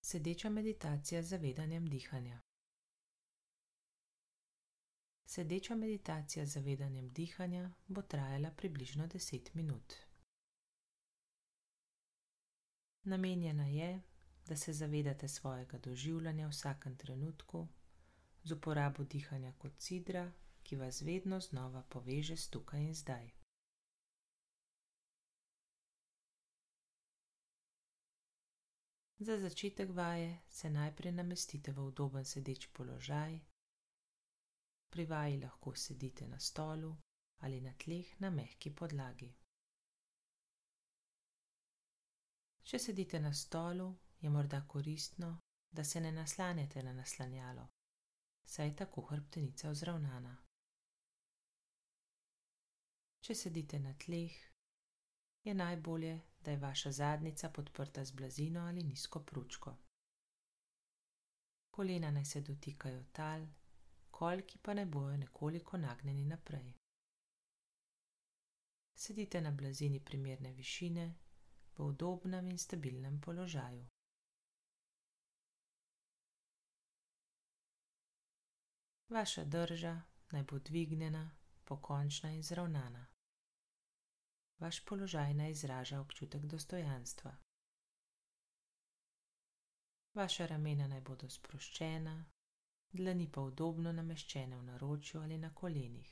Sedeča meditacija z zavedanjem dihanja. Sedeča meditacija z zavedanjem dihanja bo trajala približno 10 minut. Namenjena je, da se zavedate svojega doživljanja v vsakem trenutku z uporabo dihanja kot sidra, ki vas vedno znova poveže s tukaj in zdaj. Za začetek vaje se najprej namestite v udoben sedeč položaj. Pri vaji lahko sedite na stolu ali na tleh na mehki podlagi. Če sedite na stolu, je morda koristno, da se ne naslanjate na naslanjalo, saj je tako hrbtenica vzravnana. Če sedite na tleh, je najbolje, da je vaša zadnjica podprta z blazino ali nizko pručko. Kolena naj se dotikajo tal, kolki pa naj bojo nekoliko nagnjeni naprej. Sedite na blazini primerne višine, v udobnem in stabilnem položaju. Vaša drža naj bo dvignjena, pokončna in zravnana. Vaš položaj naj izraža občutek dostojanstva. Vaša ramena naj bodo sproščena, dlani pa udobno nameščene v naročju ali na kolenih.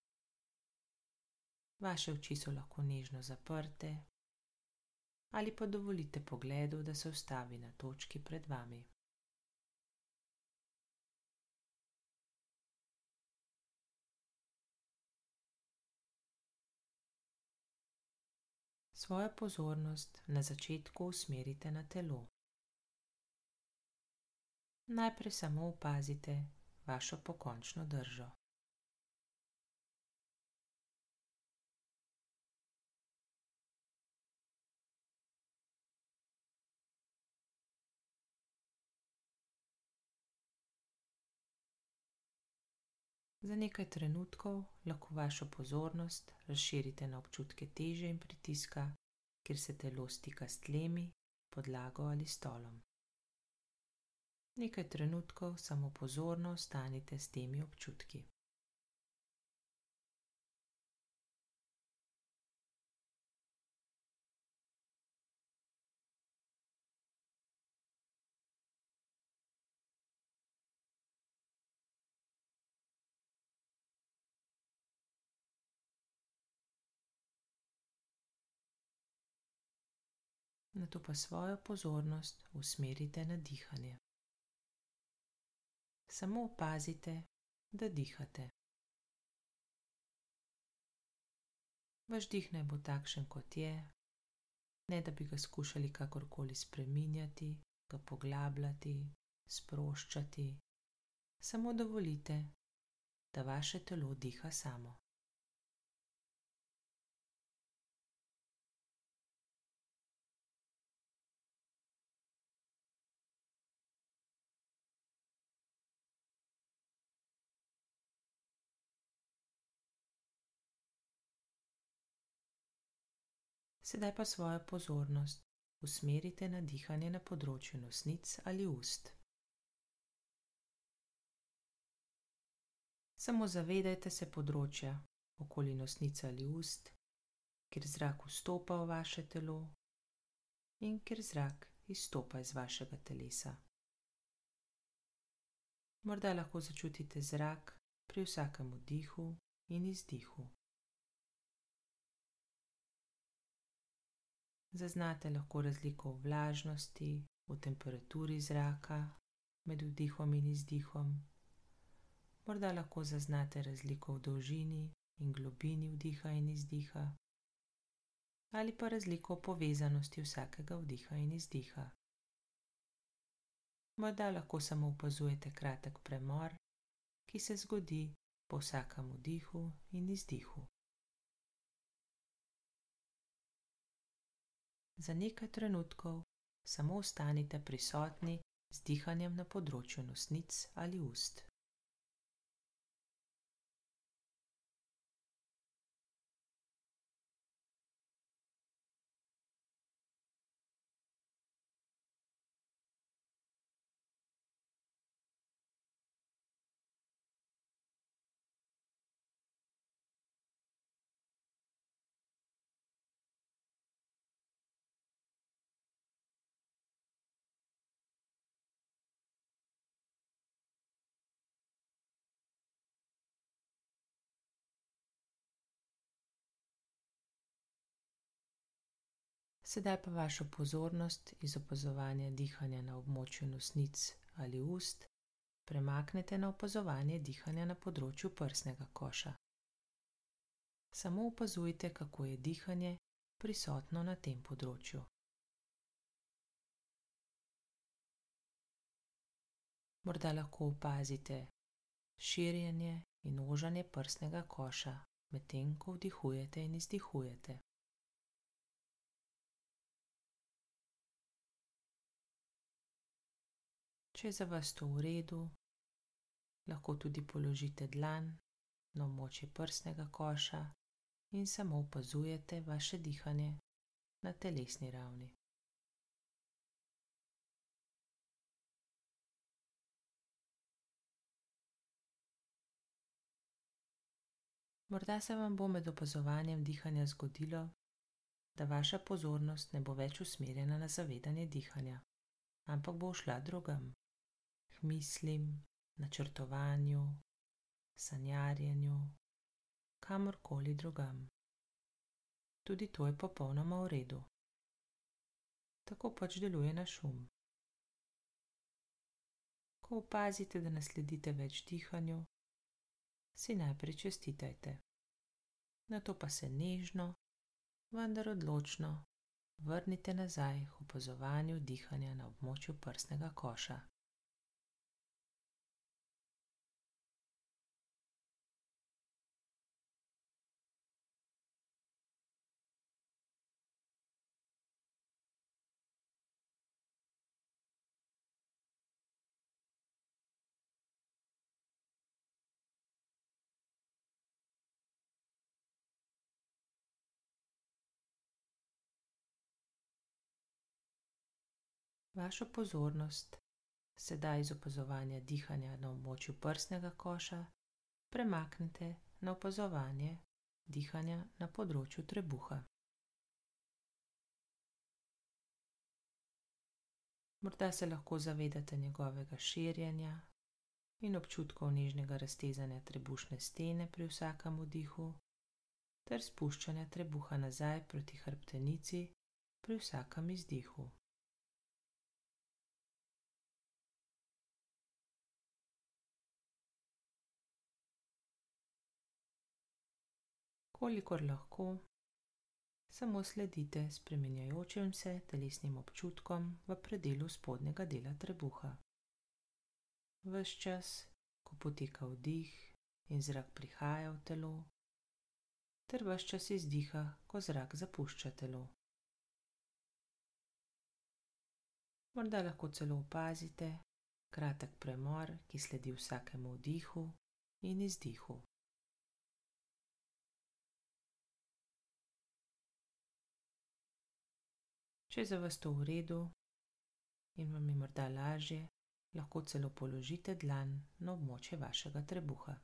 Vaše oči so lahko nežno zaprte ali pa dovolite pogledu, da se ustavi na točki pred vami. Svojo pozornost na začetku usmerite na telo. Najprej samo opazite vašo pokončno držo. Za nekaj trenutkov lahko vašo pozornost razširite na občutke teže in pritiska, kjer se telo stika s tlemi, podlago ali stolom. Nekaj trenutkov samo pozorno ostanite s temi občutki. Nato pa svojo pozornost usmerite na dihanje. Samo opazite, da dihate. Vaš dih naj bo takšen, kot je, ne da bi ga skušali kakorkoli spreminjati, ga poglabljati, sproščati. Samo dovolite, da vaše telo diha samo. Sedaj pa svojo pozornost usmerite na dihanje na področju nosnic ali ust. Samo zavedajte se področja okoli nosnic ali ust, kjer zrak vstopa v vaše telo in kjer zrak izstopa iz vašega telesa. Morda lahko začutite zrak pri vsakem vdihu in izdihu. Zaznate lahko razliko v vlažnosti, v temperaturi zraka med vdihom in izdihom. Morda lahko zaznate razliko v dolžini in globini vdiha in izdiha, ali pa razliko v povezanosti vsakega vdiha in izdiha. Morda lahko samo opazujete kratek premor, ki se zgodi po vsakem vdihu in izdihu. Za nekaj trenutkov samo ostanite prisotni z dihanjem na področju nosnic ali ust. Sedaj pa vašo pozornost iz opazovanja dihanja na območju nosnic ali ust premaknete na opazovanje dihanja na področju prsnega koša. Samo opazujte, kako je dihanje prisotno na tem področju. Morda lahko opazite širjenje in ožanje prsnega koša, medtem ko vdihujete in izdihujete. Če je za vas to v redu, lahko tudi položite dlan na območje prsnega koša in samo opazujete vaše dihanje na telesni ravni. Morda se vam bo med opazovanjem dihanja zgodilo, da vaša pozornost ne bo več usmerjena na zavedanje dihanja, ampak bo šla drugam, k mislim, načrtovanju, sanjarjenju, kamorkoli drugam. Tudi to je popolnoma v redu. Tako pač deluje naš um. Ko opazite, da ne sledite več dihanju, si najprej čestitajte. Nato pa se nežno, vendar odločno vrnite nazaj k opazovanju dihanja na območju prsnega koša. Vašo pozornost sedaj iz opazovanja dihanja na območju prsnega koša premaknite na opazovanje dihanja na področju trebuha. Morda se lahko zavedate njegovega širjenja in občutkov nežnega raztezanja trebušne stene pri vsakem vdihu ter spuščanja trebuha nazaj proti hrbtenici pri vsakem izdihu. Kolikor lahko, samo sledite spreminjajočim se telesnim občutkom v predelu spodnjega dela trebuha. Ves čas, ko poteka vdih in zrak prihaja v telo, ter ves čas izdiha, ko zrak zapušča telo. Morda lahko celo opazite kratek premor, ki sledi vsakemu vdihu in izdihu. Če je za vas to v redu in vam je morda lažje, lahko celo položite dlan na območje vašega trebuha.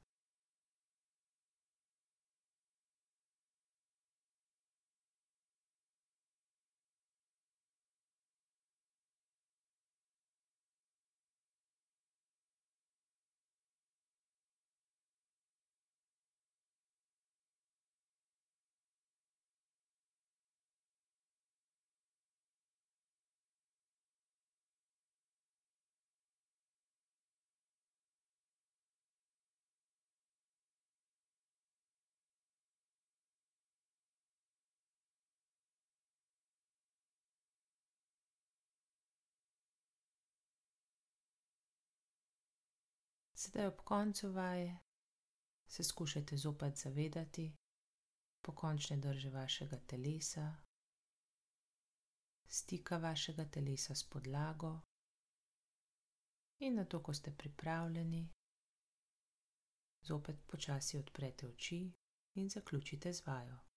Sedaj ob koncu vaje se skušajte zopet zavedati pokončne drže vašega telesa, stika vašega telesa s podlago in nato, ko ste pripravljeni, zopet počasi odprete oči in zaključite z vajo.